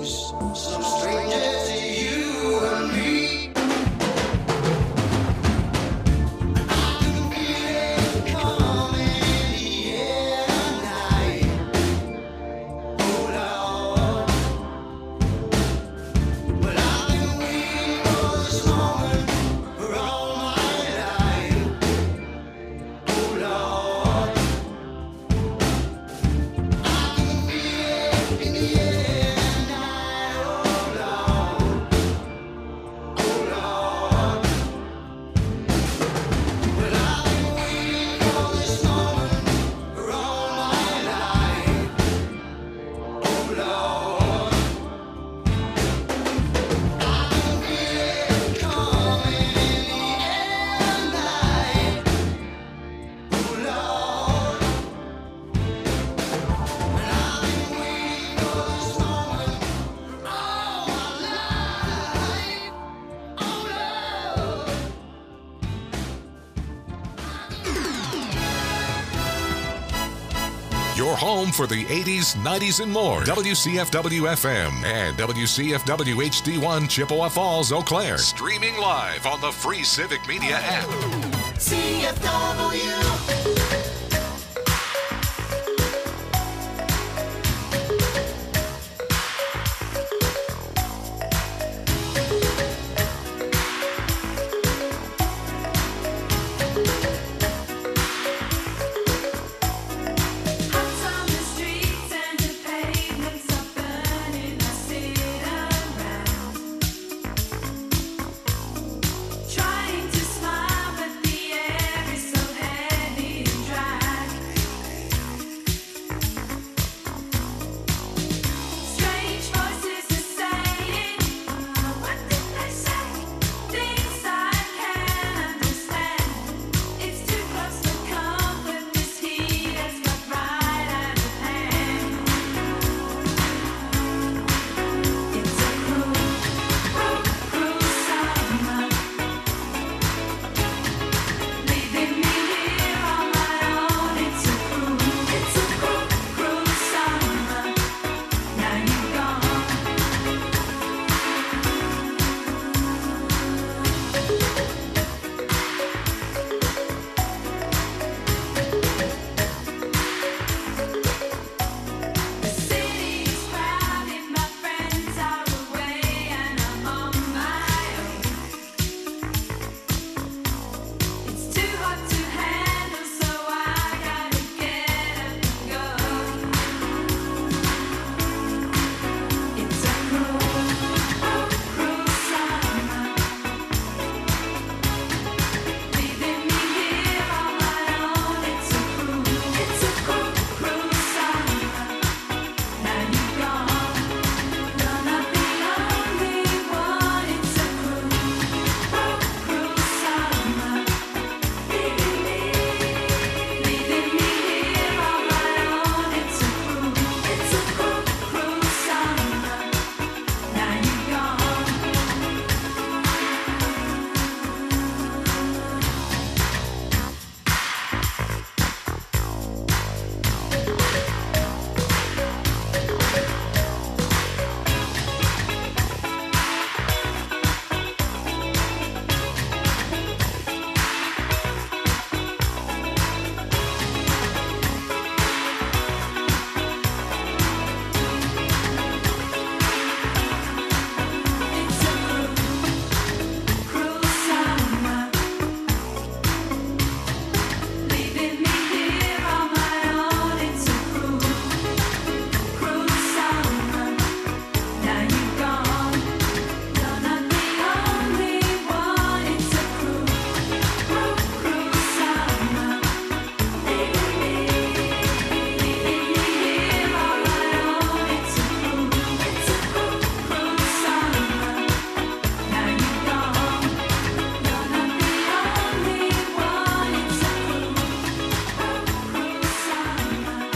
Some stranger to you and me. I can feel it coming in the air tonight. Oh Lord, well I've been waiting for this moment for all my life. Oh Lord, I can feel it in the air tonight. Oh Lord, oh Lord. Well, I've been waiting for this moment for all my life. Oh Lord, I can feel it coming in the air tonight. Oh Lord, and I've been waiting for this moment for all my life. Oh Lord. Your home for the 80s, 90s, and more. WCFW FM and WCFW HD1 Chippewa Falls, Eau Claire. Streaming live on the free Civic Media app. CFW. Out on the streets and the pavements are burning. I sit around, trying to smile, but the air is so heavy and dry. Strange voices are saying, what did they say? Things I can't understand. It's too close for comfort. This heat has got right out of hand. It's a cruel, cruel, cruel summer, leaving me here on my own. It's a cruel, cruel summer. Now you're gone. The city's crowded, my friends are away, and I'm on my own. It's too hot to handle, so I gotta get up and go. It's a cruel, cruel summer, leaving me here on my own. It's a cruel, cruel summer. Now you're gone. You're not the only one. It's a cruel, cruel summer, leaving me here on my own. It's a cruel, cruel summer. Now you're gone. It's a cruel summer, leaving me here on my own. It's a cruel summer. Now you're gone. You're not the only one. It's a cruel summer, leaving me here on my own. It's a cruel summer. Now you're gone. You're not the only one. It's a cruel summer.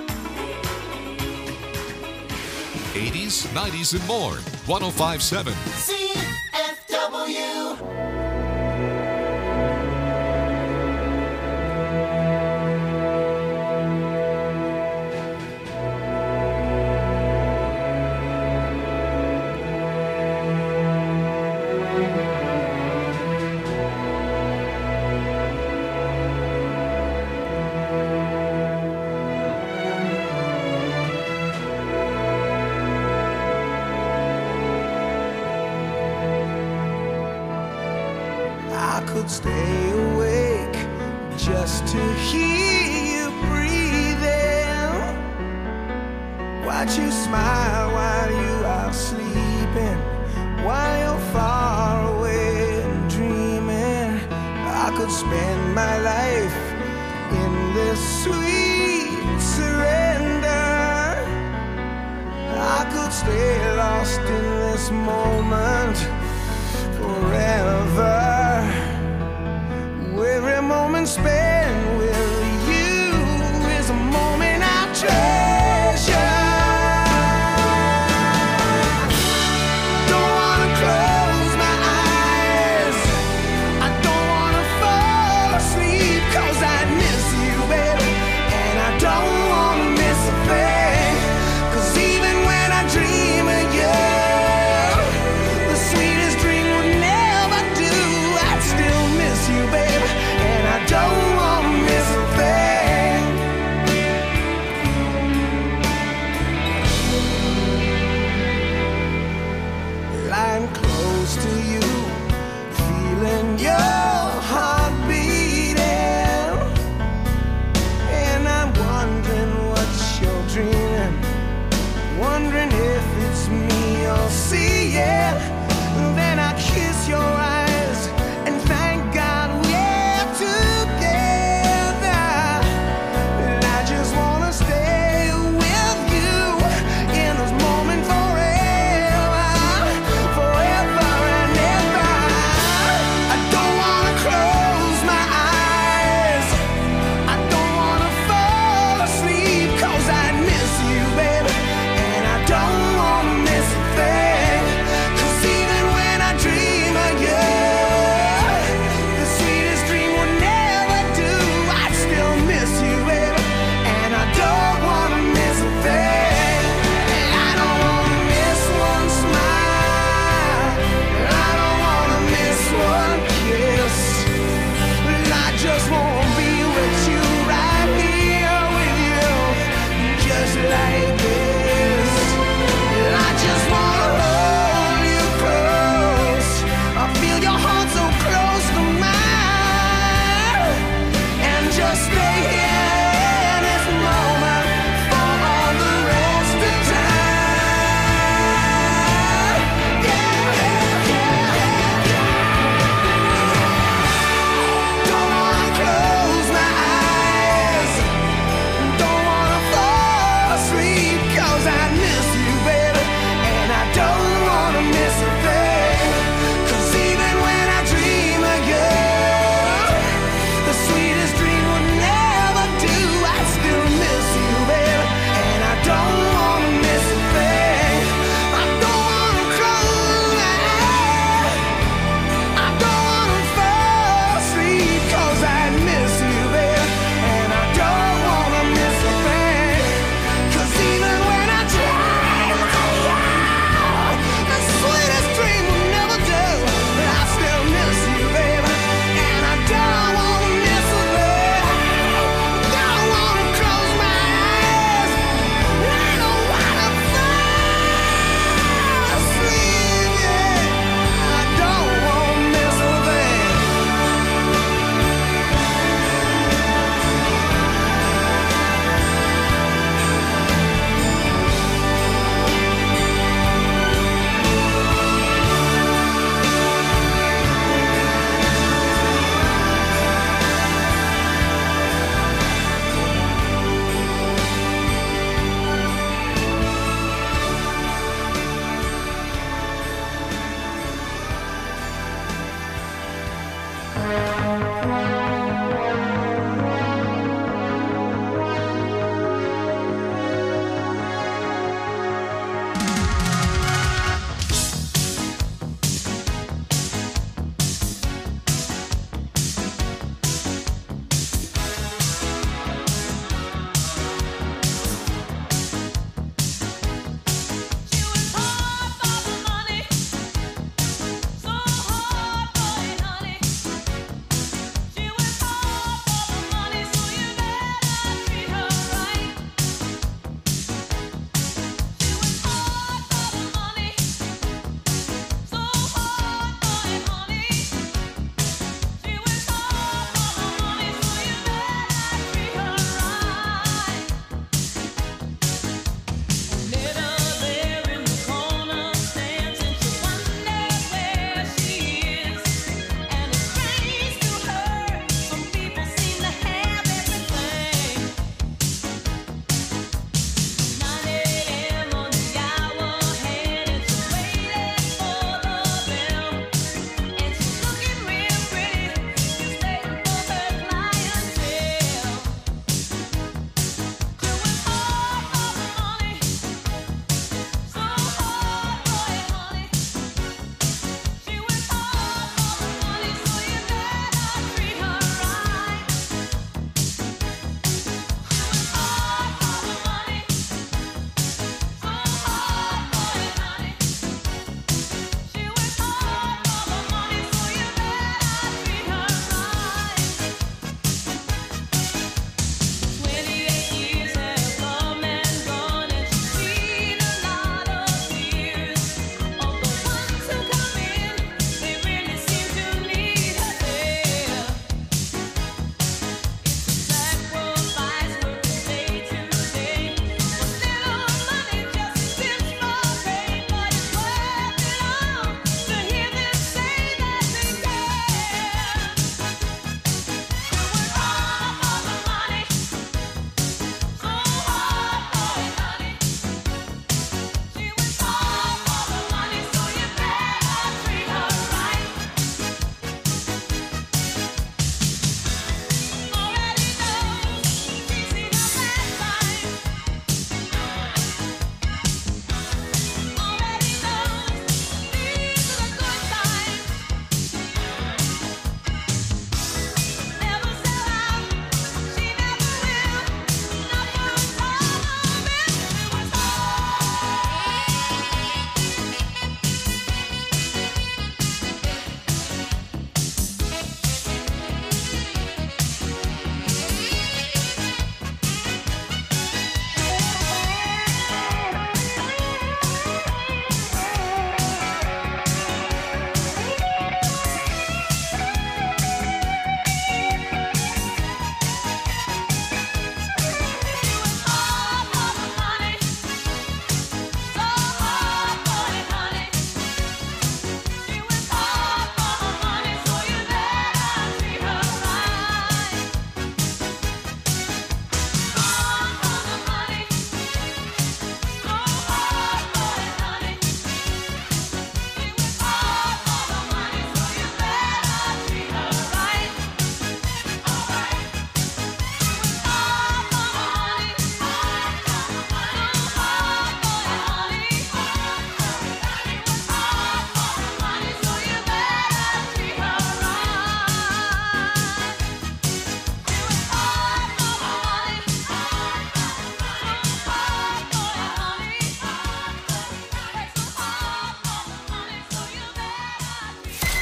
80s, 90s, and more. 1057. CFW. could stay awake just to hear you breathing. Watch you smile while you are sleeping, while you're far away and dreaming. I could spend my life in this sweet surrender. I could stay lost in this moment forever. Every moment spent with you is a moment I'll treasure. Don't wanna close my eyes, I don't wanna fall asleep, 'cause I miss you, baby, and I don't wanna miss a thing. 'Cause even when I dream of you, the sweetest dream would never do.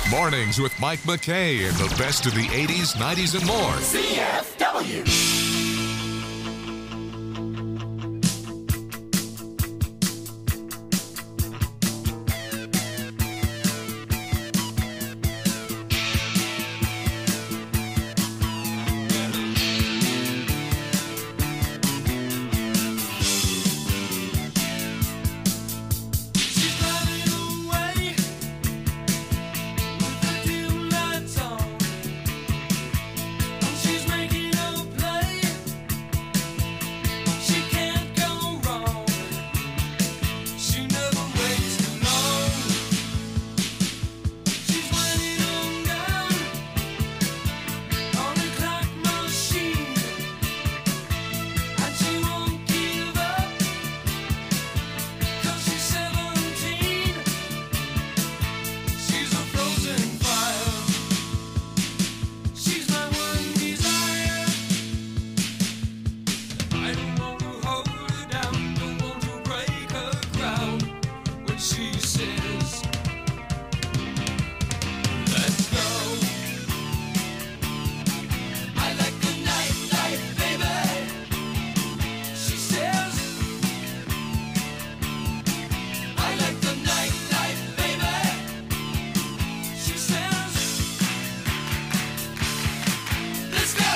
Mornings with Mike McKay and the best of the 80s, 90s, and more. CFW. She's driving away with the dim lights on. She's making a play. She can't go wrong. She never waits too long. She's winding on down on the clock machine, and she won't give up. 'Cause she's 17. She's a frozen fire. She's my one desire. I don't want to hold her down, don't want to break her crown. When she says, let's go. I like the nightlife, baby. She says, I like the nightlife, baby. She says, let's go.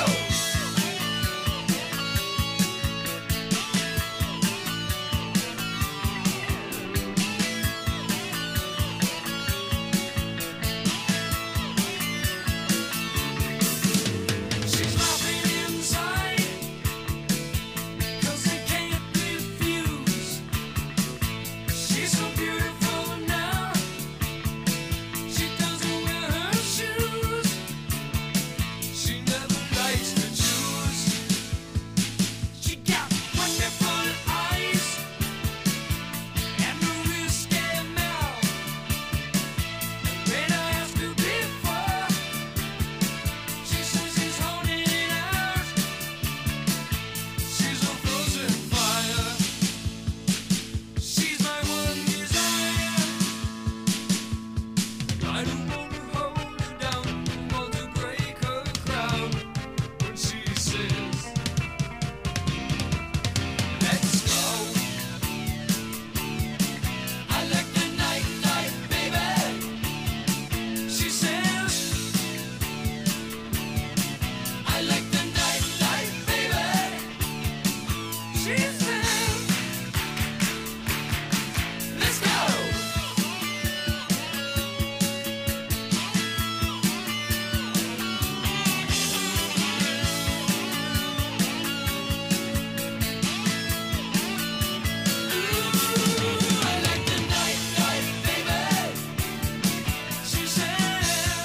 She's laughing inside, 'cause they can't refuse. She's so beautiful now. She doesn't wear her shoes. She never likes to choose. She got wonderful eyes and a risky mouth. When I asked her before, she says she's holding it out. She's a frozen fire. She's my one desire. I don't want to hold her down, don't want to break her crown. When she says, let's go. I like the nightlife, baby. She says, I like the nightlife, baby. She says, let's go. I like the nightlife, baby. She says,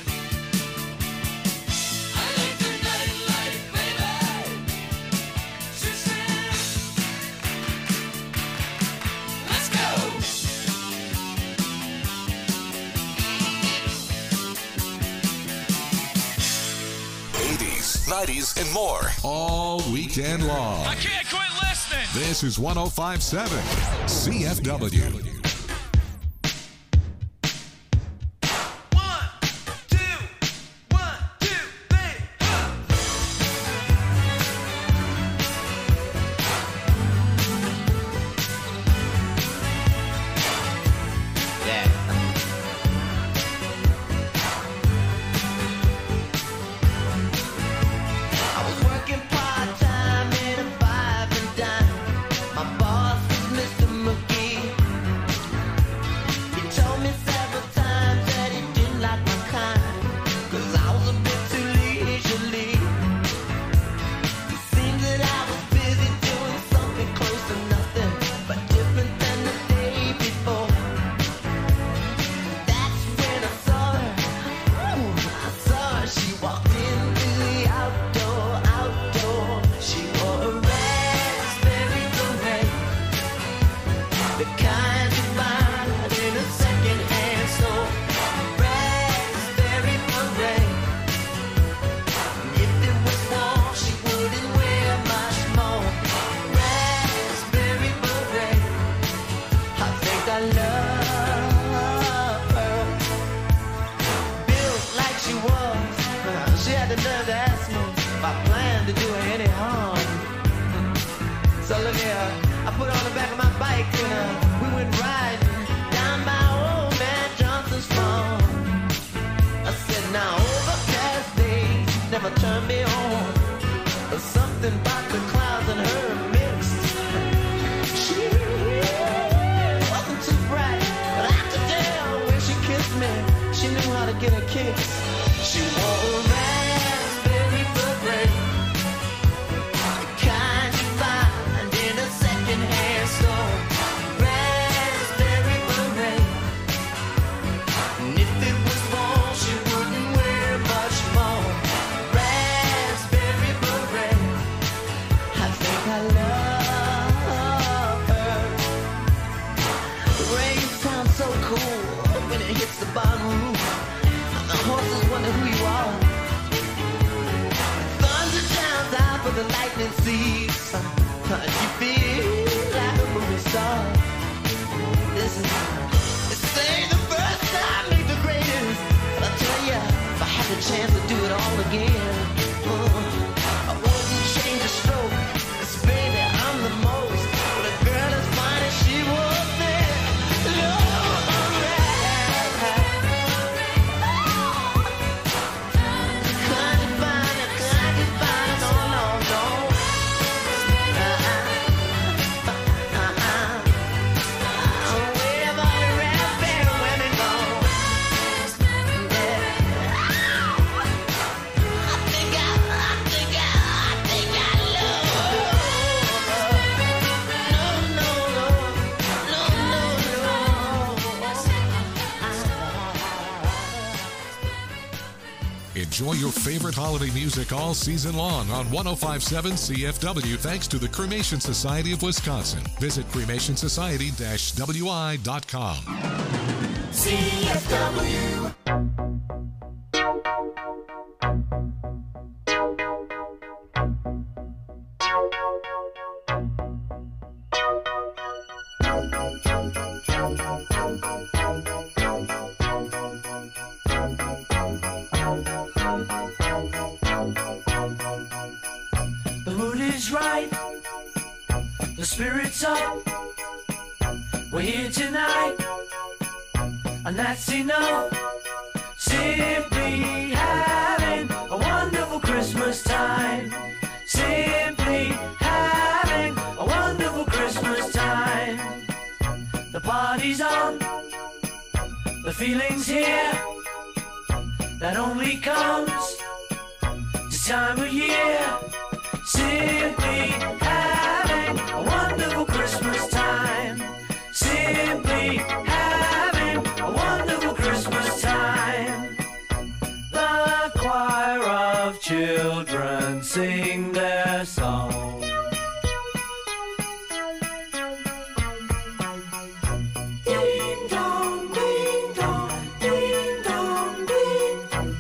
I like the nightlife, baby. She says, let's go. 80s, 90s, and more. All weekend long. I can't quit listening. This is 1057 CFW. 1, 2, 1, 2, 3, I was working part-time in a five and dime. My boss was Mr. McGee. He told me several times that he didn't like my kind, 'cause I was a bit too leisurely. It seemed that I was busy doing something close to nothing, but different than the day before. That's when I saw her. Ooh, I saw her. She walked into the outdoor. She wore a raspberry beret, the kind you find in a second-hand store. Raspberry beret. If it was warm, she wouldn't wear much more. Raspberry beret. I think I love her. So look here, I put her on the back of my bike and we went riding down by old man Johnson's farm. I said, now overcast days never turn me on. There's something about the clouds and her mixed. She wasn't too bright, but I could tell when she kissed me, she knew how to get a kiss. She wore a raspberry beret, the kind you find in a second-hand store. Raspberry beret, and if it was warm, she wouldn't wear much more. Raspberry beret, I think I love her. The rain sounds so cool when it hits the bottom roof. The horses wonder who you are. Thunder shouts out for the lightning seeds. You feel like a movie star. This is, this ain't the first time, ain't the greatest. But I tell ya, if I had the chance to do it all again, I wouldn't change a stroke. 'Cause baby, I'm the most. But a girl as fine as she was there. Enjoy your favorite holiday music all season long on 105.7 CFW thanks to the Cremation Society of Wisconsin. Visit cremationsociety-wi.com. CFW. The mood is right, the spirit's up. We're here tonight, and that's enough. Simply having a wonderful Christmas time. Simply having a wonderful Christmas time. The party's on, the feeling's here. That only comes this time of year. Simply having a wonderful Christmas time. Simply having a wonderful Christmas time. The choir of children sing their song. Ding dong, ding dong, ding dong, ding.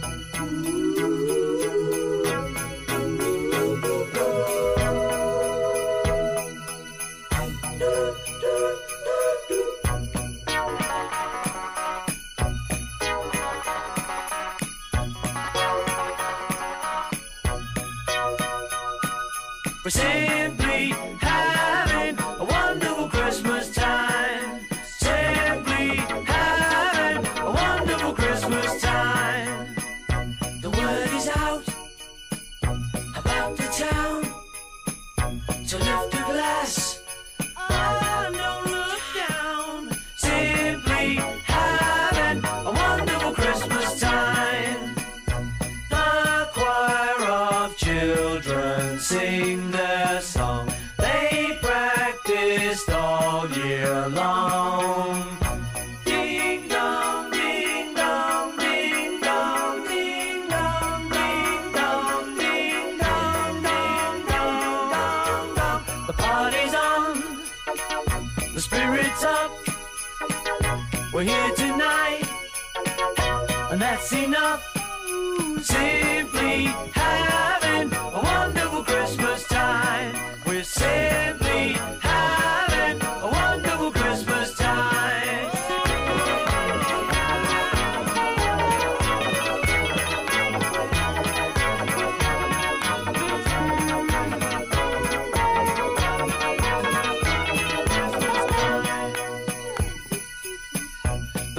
We're simply having a wonderful Christmas time. Simply having a wonderful Christmas time. The word is out about the town to lift a glass. Oh, don't look down. Simply having a wonderful Christmas time. The choir of children sing their song. They practiced all year long. Ding dong, ding dong, ding dong, ding dong, ding dong, ding dong, ding dong, dong, dong. The party's on, the spirit's up. We're here tonight, and that's enough. Simply having a wonderful Christmas time. We're simply having a wonderful Christmas time.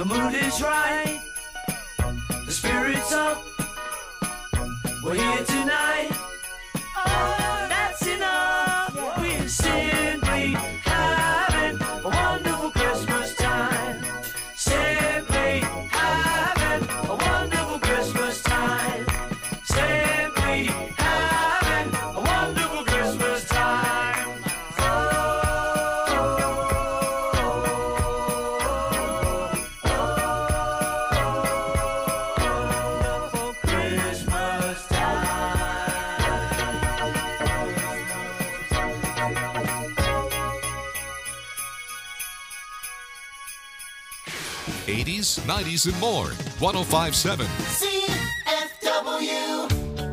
The mood is right, the spirit's up. We're here tonight. Oh, that's enough. We're simply having a wonderful Christmas time. Simply having a wonderful Christmas time. Simply having a wonderful Christmas time. Wonderful Christmas time. 80s, 90s, and more. 1057. CFW.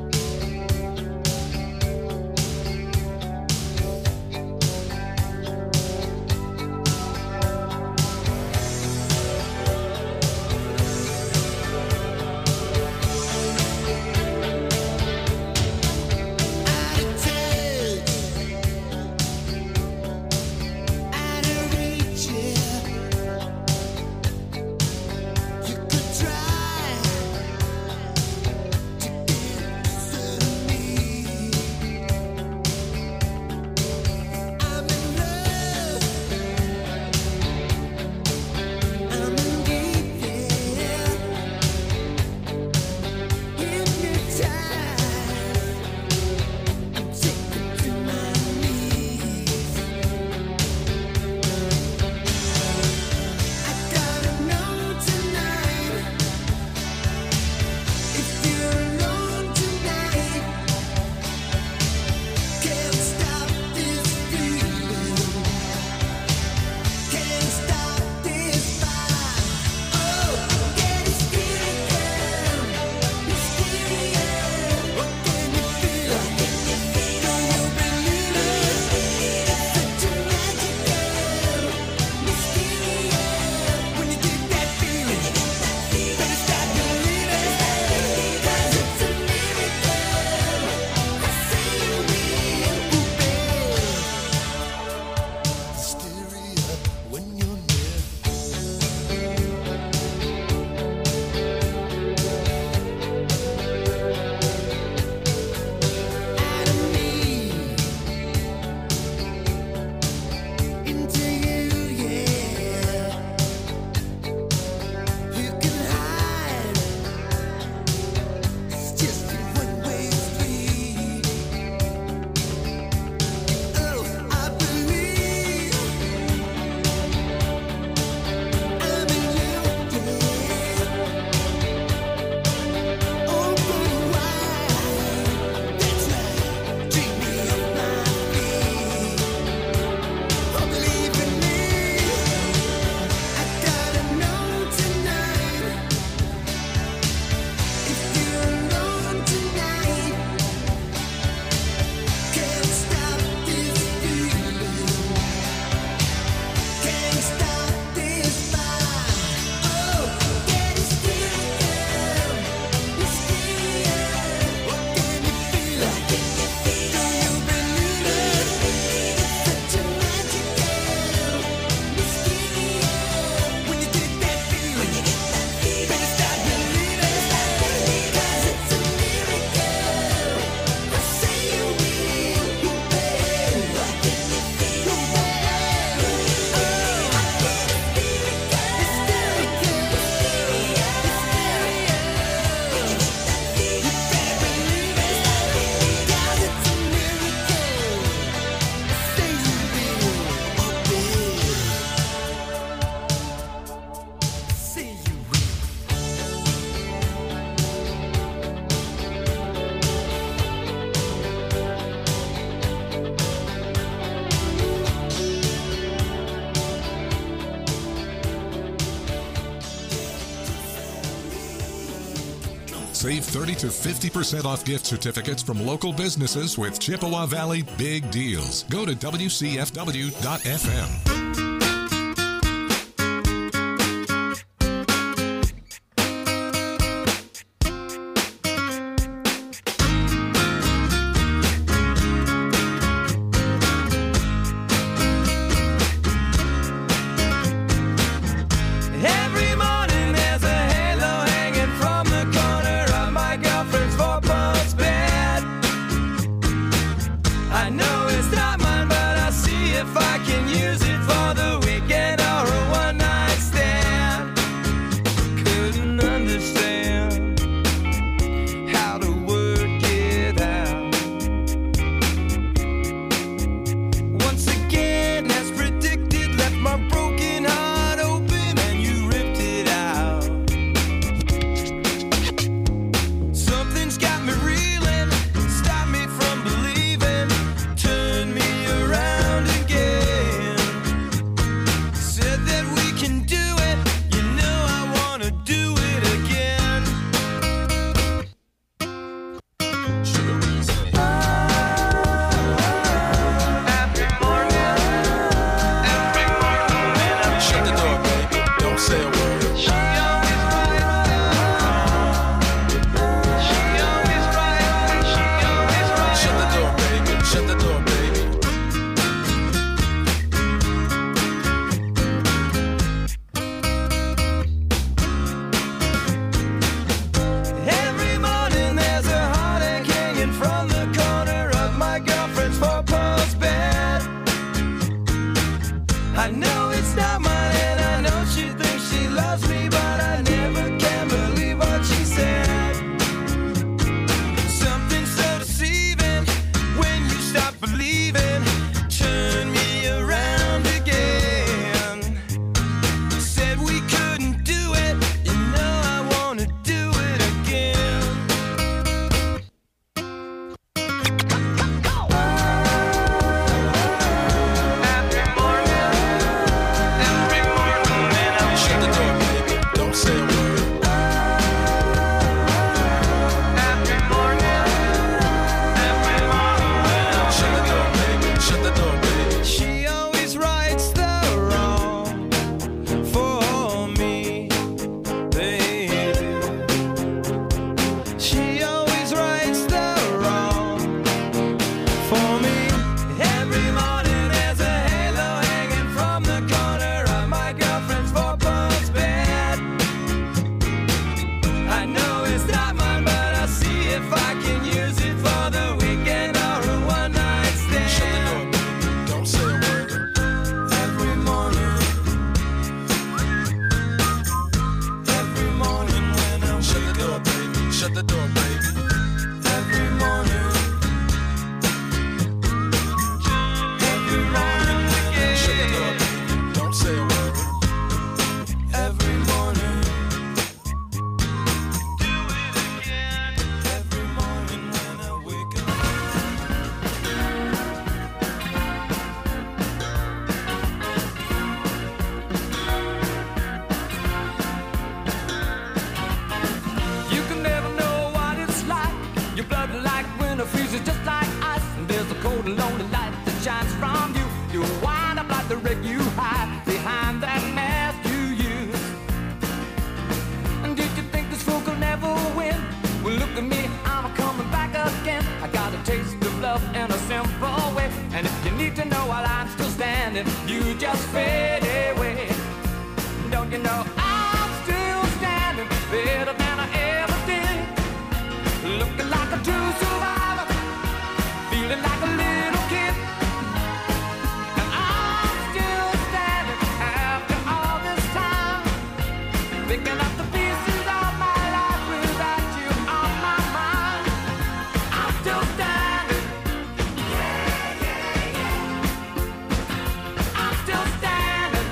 Save 30 to 50% off gift certificates from local businesses with Chippewa Valley Big Deals. Go to WCFW.FM. Every morning let you hide behind that mask you use. And did you think this fool could never win? Well, look at me, I'm coming back again. I got a taste of love in a simple way. And if you need to know while I'm still standing, you just fade away. Don't you know I'm still standing better than I ever did? Looking like a true survivor, feeling like a little kid. And I'm still standing after all this time, picking up the pieces of my life without you on my mind. I'm still standing. I'm still standing.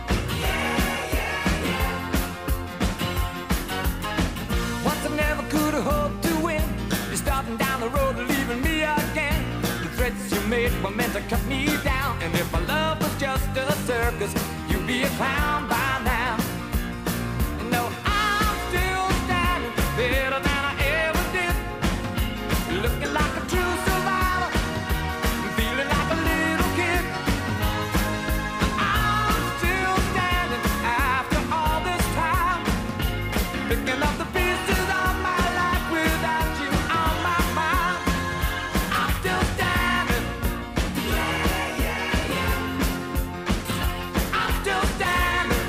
Once I never could have hoped to win. You're starting down the road, leaving me again. The threats you made were meant to cut me down. And if my love was just a circus, you'd be a clown by now. No, I'm still standing better than I ever did. Looking like a true survivor, feeling like a little kid. I'm still standing after all this time, picking up the pieces of my life without you on my mind. I'm still standing. I'm still standing.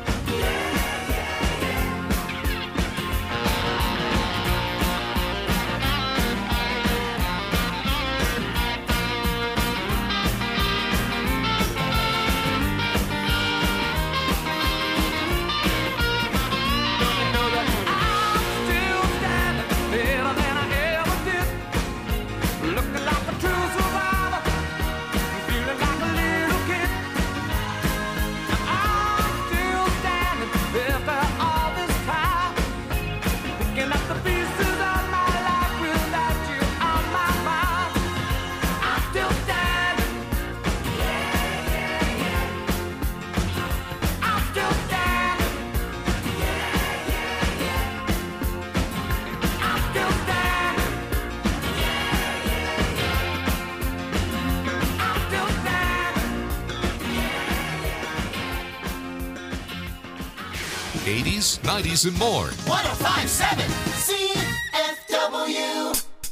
Know that I'm still standing better than I ever did. Looking like a true survivor, feeling like a little kid. I'm still standing after all this time, picking up the pieces of my life without you on my mind. I'm still standing. I'm still standing. I'm still standing. I'm still standing. 80s, 90s, and more. 1057 CFW.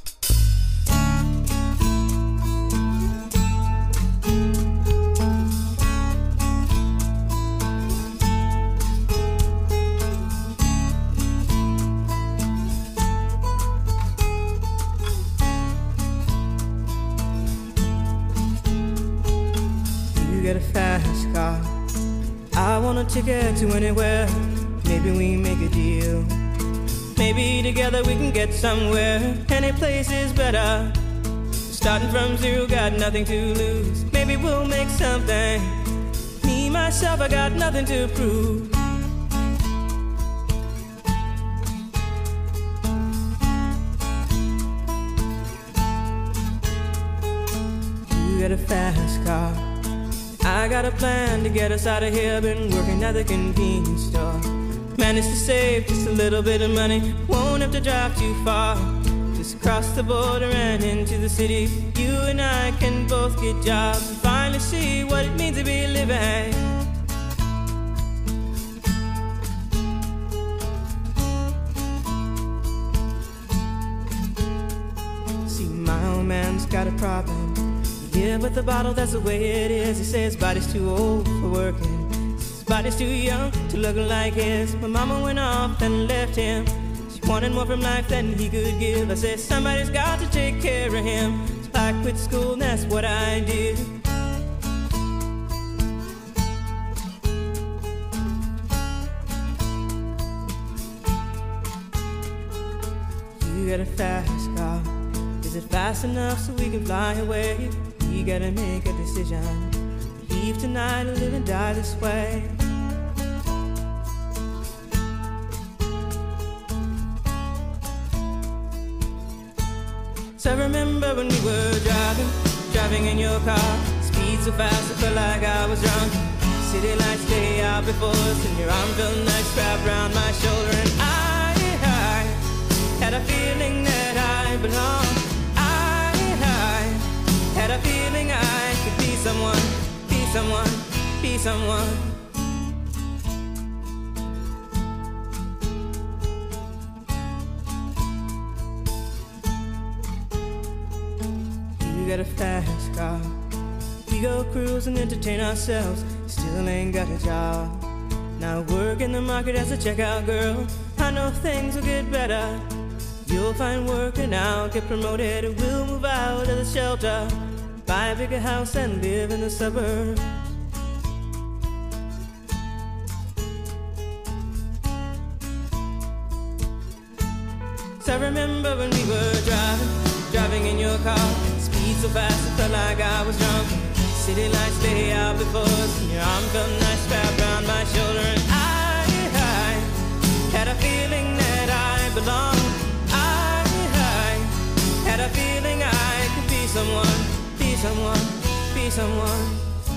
You get a fast car, I want a ticket to anywhere. Maybe we make a deal. Maybe together we can get somewhere. Any place is better. Starting from zero, got nothing to lose. Maybe we'll make something. Me, myself, I got nothing to prove. You got a fast car, I got a plan to get us out of here. Been working at the convenience store. Managed to save just a little bit of money. Won't have to drive too far. Just cross the border and into the city. You and I can both get jobs and finally see what it means to be living. See, my old man's got a problem. He live with a bottle, that's the way it is. He says his body's too old for working. His body's too young to look like his. My mama went off and left him. She wanted more from life than he could give. I said somebody's got to take care of him. So I quit school and that's what I did. You got a fast car. Is it fast enough so we can fly away? We gotta make a decision. Leave tonight or live and die this way. So I remember when we were driving in your car. Speed so fast I felt like I was drunk. City lights lay out before us, and your arm felt nice wrapped around my shoulder. And I had a feeling that I belonged. I had a feeling I could be someone, be someone. You got a fast car. We go cruise and entertain ourselves. Still ain't got a job. Now work in the market as a checkout girl. I know things will get better. You'll find work and I'll get promoted. We'll move out of the shelter, buy a bigger house and live in the suburbs. So I remember when we were driving in your car. Speed so fast it felt like I was drunk. City lights lay out before us, and your arm felt nice wrapped around my shoulder. And I had a feeling that I belonged. I had a feeling I could be someone, be someone, be someone.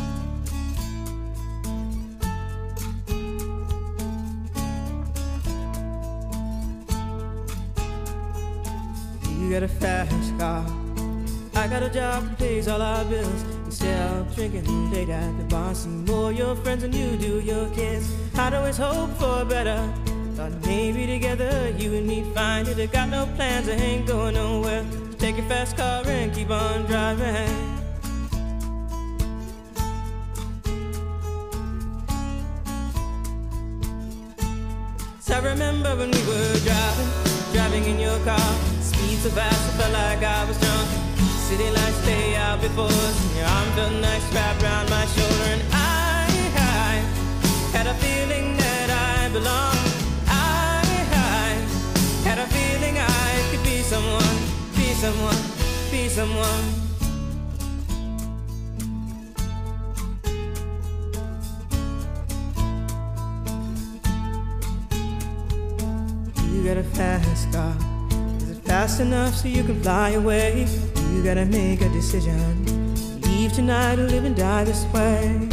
You got a fast car. I got a job that pays all our bills. Instead of drinking late at the bar, see more your friends than you do your kids. I'd always hope for better. Thought maybe together you and me find it. I got no plans, I ain't going nowhere. So take your fast car and keep on driving. So I remember when we were driving in your car. Speed so fast I felt like I was drunk. City lights lay out before us, and your arm felt nice wrapped around my shoulder. And I had a feeling that I belonged. I had a feeling I could be someone, be someone, be someone. You got a fast car. Is it fast enough so you can fly away? You gotta make a decision. Leave tonight or live and die this way.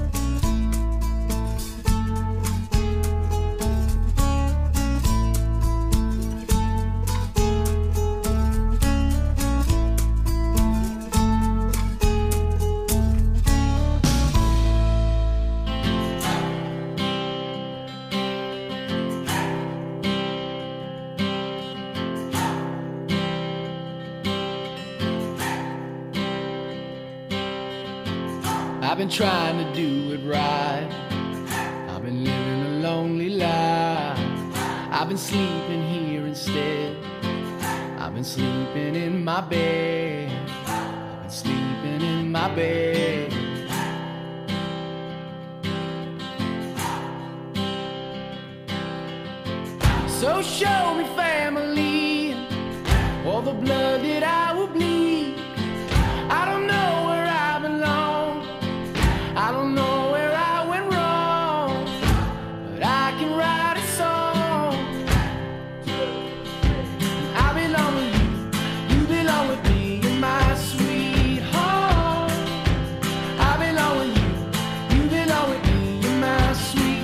I've been trying to do it right. I've been living a lonely life. I've been sleeping here instead. I've been sleeping in my bed. I've been sleeping in my bed. So show me family, all the blood that I will bleed. I don't know where I belong. I don't know where I went wrong, but I can write a song. I belong with you, you belong with me, you're my sweetheart. I belong with you, you belong with me, you're my sweetheart.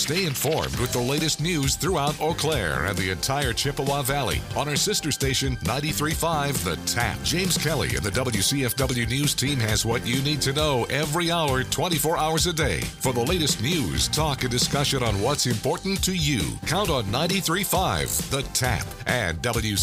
Stay informed with the latest news throughout Eau Claire and the entire Chippewa Valley on our sister station 93.5 The Tap. James Kelly and the WCFW News team has what you need to know every hour, 24 hours a day. For the latest news, talk, and discussion on what's important to you, count on 93.5 The Tap and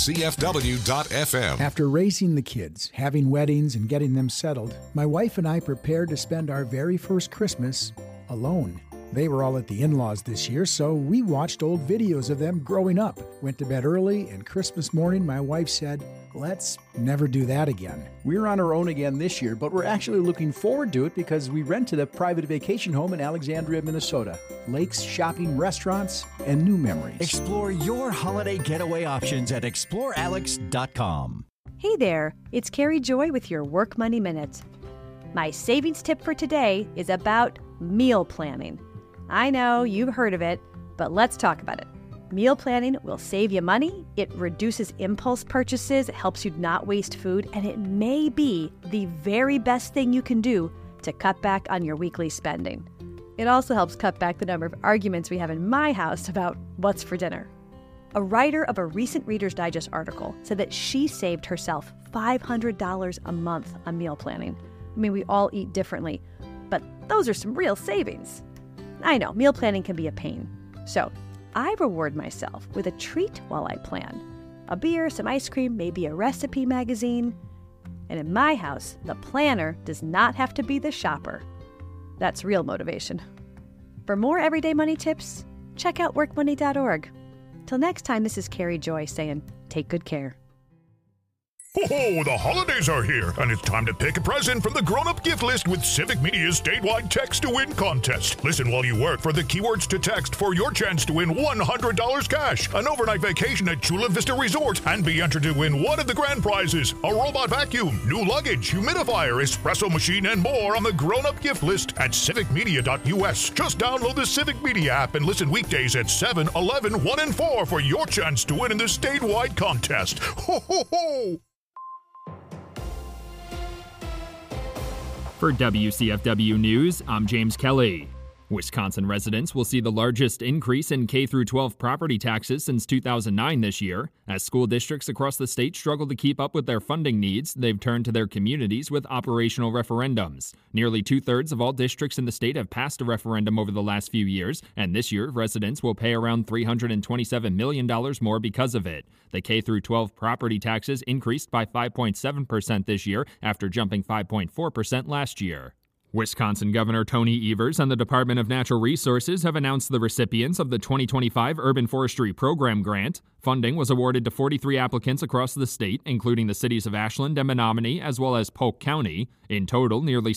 WCFW.FM. After raising the kids, having weddings, and getting them settled, my wife and I prepared to spend our very first Christmas alone. They were all at the in-laws this year, so we watched old videos of them growing up, went to bed early, and Christmas morning my wife said, "Let's never do that again." We're on our own again this year, but we're actually looking forward to it because we rented a private vacation home in Alexandria, Minnesota. Lakes, shopping, restaurants, and new memories. Explore your holiday getaway options at explorealex.com. Hey there, it's Carrie Joy with your Work Money Minute. My savings tip for today is about meal planning. I know you've heard of it, but let's talk about it. Meal planning will save you money, it reduces impulse purchases, it helps you not waste food, and it may be the very best thing you can do to cut back on your weekly spending. It also helps cut back the number of arguments we have in my house about what's for dinner. A writer of a recent Reader's Digest article said that she saved herself $500 a month on meal planning. I mean, we all eat differently, but those are some real savings. I know, meal planning can be a pain. So I reward myself with a treat while I plan. A beer, some ice cream, maybe a recipe magazine. And in my house, the planner does not have to be the shopper. That's real motivation. For more everyday money tips, check out workmoney.org. Till next time, this is Carrie Joy saying, take good care. Ho-ho, the holidays are here, and it's time to pick a present from the grown-up gift list with Civic Media's statewide Text to Win contest. Listen while you work for the keywords to text for your chance to win $100 cash, an overnight vacation at Chula Vista Resort, and be entered to win one of the grand prizes, a robot vacuum, new luggage, humidifier, espresso machine, and more on the grown-up gift list at civicmedia.us. Just download the Civic Media app and listen weekdays at 7, 11, 1, and 4 for your chance to win in the statewide contest. Ho-ho-ho! For WCFW News, I'm James Kelly. Wisconsin residents will see the largest increase in K-12 property taxes since 2009 this year. As school districts across the state struggle to keep up with their funding needs, they've turned to their communities with operational referendums. Nearly two-thirds of all districts in the state have passed a referendum over the last few years, and this year residents will pay around $327 million more because of it. The K-12 property taxes increased by 5.7% this year after jumping 5.4% last year. Wisconsin Governor Tony Evers and the Department of Natural Resources have announced the recipients of the 2025 Urban Forestry Program grant. Funding was awarded to 43 applicants across the state, including the cities of Ashland and Menominee, as well as Polk County. In total, nearly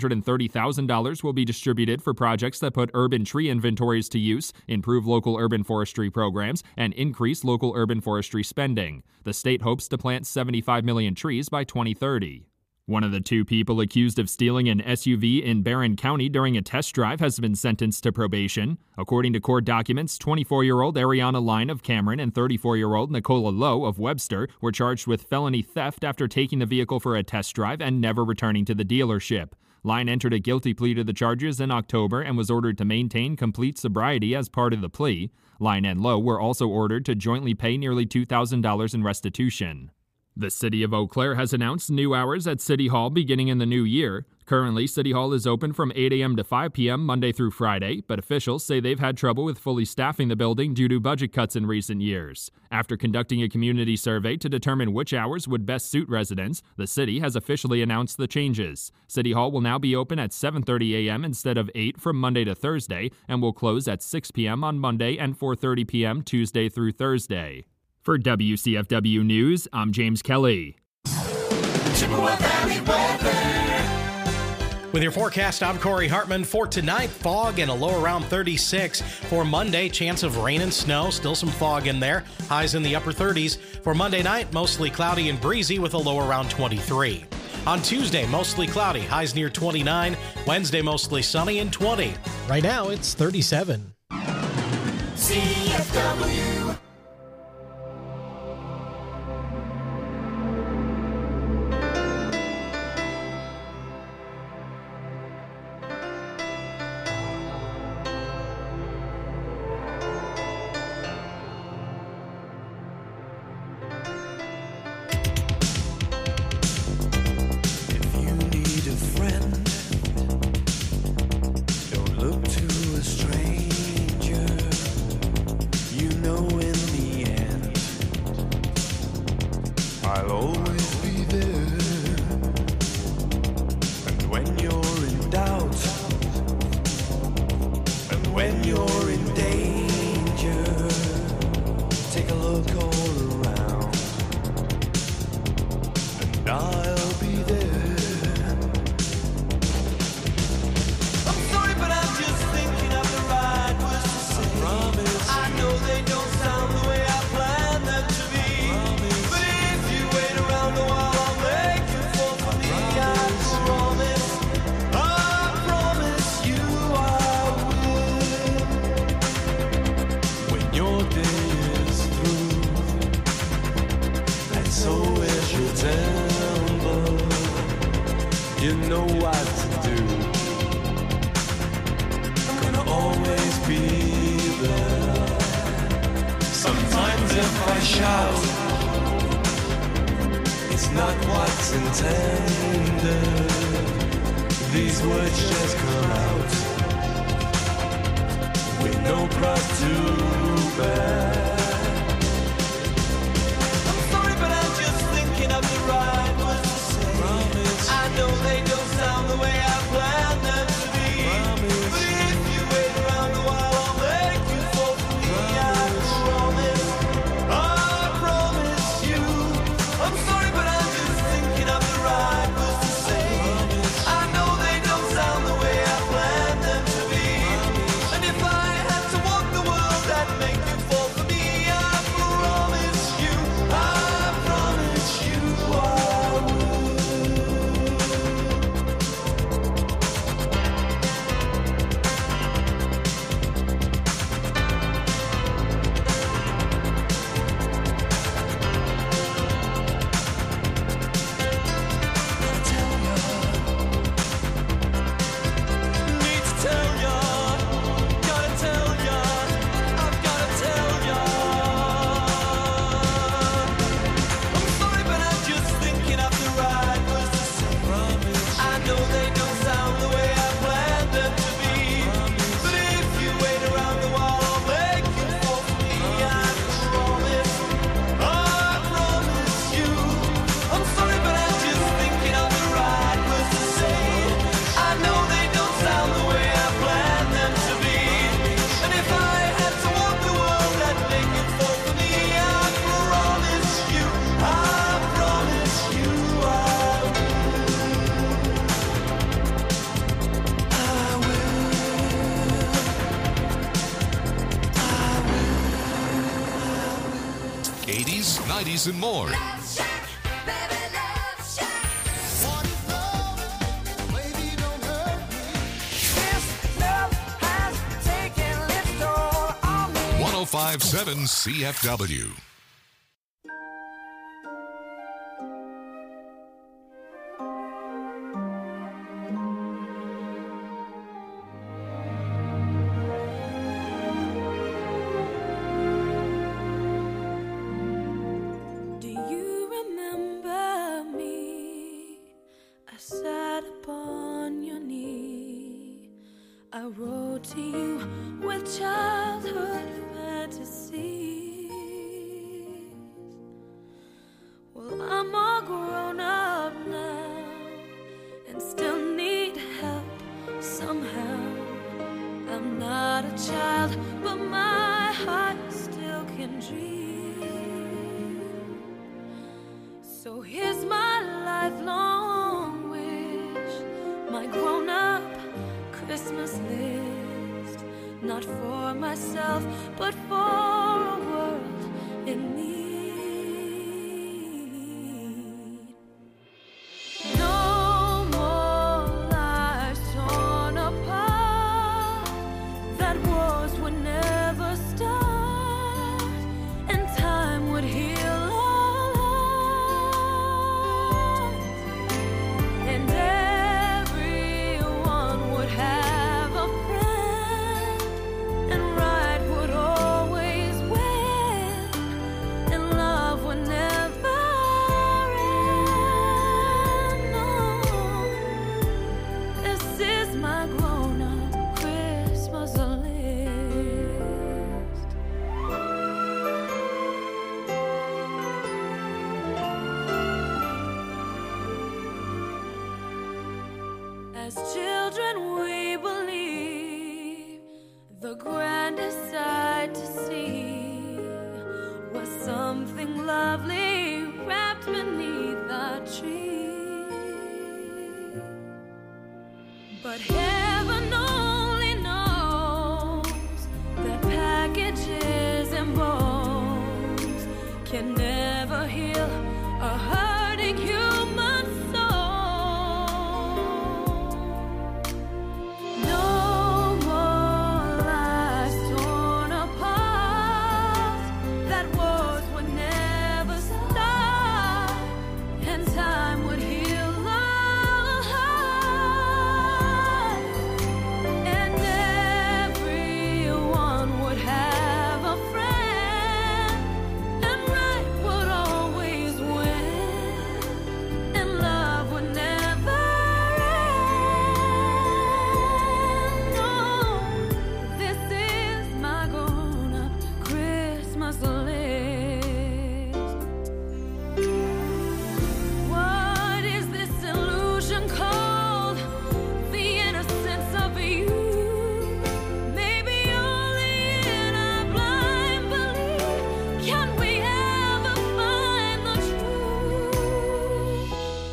$630,000 will be distributed for projects that put urban tree inventories to use, improve local urban forestry programs, and increase local urban forestry spending. The state hopes to plant 75 million trees by 2030. One of the two people accused of stealing an SUV in Barron County during a test drive has been sentenced to probation. According to court documents, 24-year-old Ariana Line of Cameron and 34-year-old Nicola Lowe of Webster were charged with felony theft after taking the vehicle for a test drive and never returning to the dealership. Line entered a guilty plea to the charges in October and was ordered to maintain complete sobriety as part of the plea. Line and Lowe were also ordered to jointly pay nearly $2,000 in restitution. The City of Eau Claire has announced new hours at City Hall beginning in the new year. Currently, City Hall is open from 8 a.m. to 5 p.m. Monday through Friday, but officials say they've had trouble with fully staffing the building due to budget cuts in recent years. After conducting a community survey to determine which hours would best suit residents, the city has officially announced the changes. City Hall will now be open at 7:30 a.m. instead of 8 from Monday to Thursday, and will close at 6 p.m. on Monday and 4:30 p.m. Tuesday through Thursday. For WCFW News, I'm James Kelly. Chippewa Valley weather. With your forecast, I'm Corey Hartman. For tonight, fog and a low around 36. For Monday, chance of rain and snow, still some fog in there. Highs in the upper 30s. For Monday night, mostly cloudy and breezy with a low around 23. On Tuesday, mostly cloudy, highs near 29. Wednesday, mostly sunny and 20. Right now, it's 37. CFW. I'll always be there. And when you're in doubt, and when you're in danger, take a look all around, and I'll be there. I'm sorry, but I'm just thinking of the right words to say. I promise. I know they don't sound the way I planned them to be. But if you wait around a while, I'll make you fall for me. I promise you I will. When your day is through, and so is your temper, you know what to do. I'm gonna always be there. Sometimes if I shout, it's not what's intended. These words just come out with no cross to bear. I'm sorry, but I'm just thinking of the right words to say. Promise. I know they don't sound the way I planned them to be. Promise. But if you wait around a while, I'll make you fall for me. I promise. I promise you. I'm sorry, but I'm just thinking of the right words to say. I know they don't sound the way I planned them to be. And if I had to walk the world, I'd make you fall for me. I promise you. I promise you I will. 90s, and more. .105.7 CFW. Do you remember me? I sat upon your knee. I wrote to you with childhood fantasies. Well, I'm all grown up now and still need help somehow. I'm not a child, but my heart still can dream. So here's my lifelong wish, my grown-up Christmas list. Not for myself, but for a world in need. No more lives torn apart. That wars would never start, and time would heal all hearts. And everyone would have a friend, and right would always lovely, wrapped beneath a tree. But heaven only knows that packages and bones can never heal a hurting human soul. No more lives torn apart. That wars would never stop, and time would heal our hearts, and everyone would have a friend, and right would always win, and love would never end. No, this is my grown-up Christmas list. What is this illusion called? The innocence of you. Maybe only in a blind belief can we ever find the truth.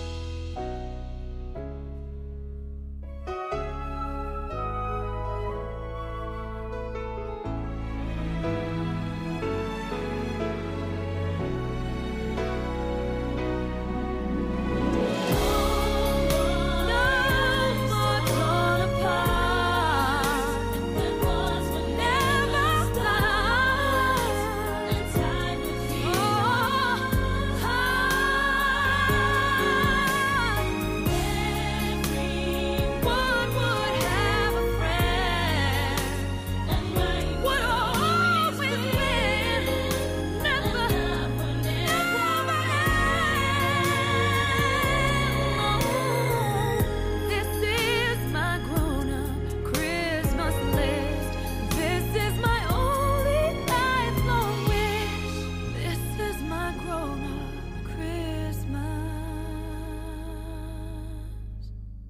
This is my grown-up Christmas list. This is my only lifelong wish. This is my grown-up Christmas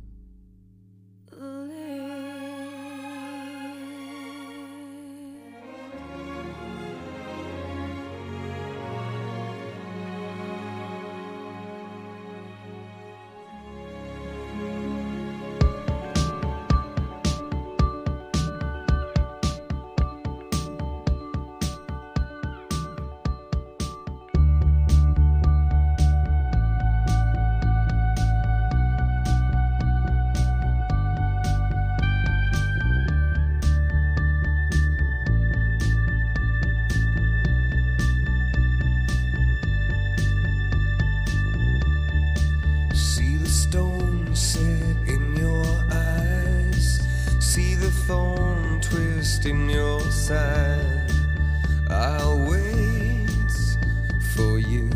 See the stone set in your eyes. See the thorn twist in your side. I'll wait for you.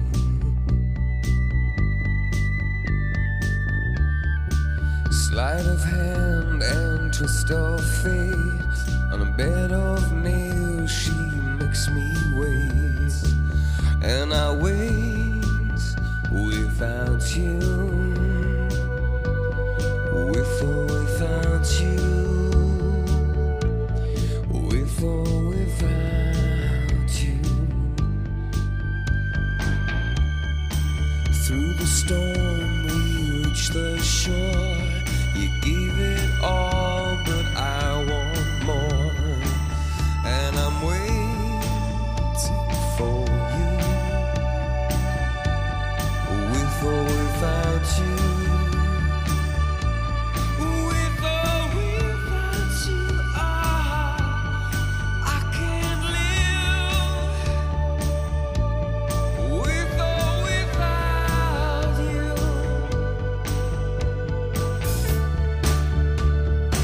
Sleight of hand and twist of fate. On a bed of nails, she makes me wait. And I wait without you, with or without you, with or without you. Through the storm we reach the shore. You gave it all, but I want more. And I'm waiting for you, with or without you, with or without you. I can't live with or without you.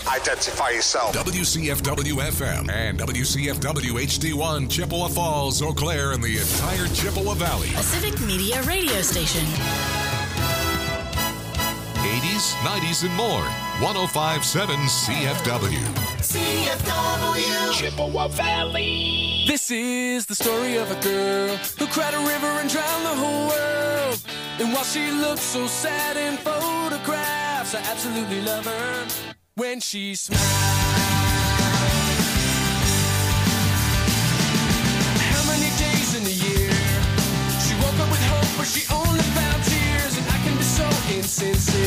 identify yourself. WCFW FM and WCFW HD1 Chippewa Falls, Eau Claire, and the entire Chippewa Valley. A Civic Media radio station. 80s, 90s, and more. 105.7 CFW. CFW. Chippewa Valley. This is the story of a girl who cried a river and drowned the whole world. And while she looks so sad in photographs, I absolutely love her when she smiles. How many days in a year she woke up with hope, but she only found tears? And I can be so insincere.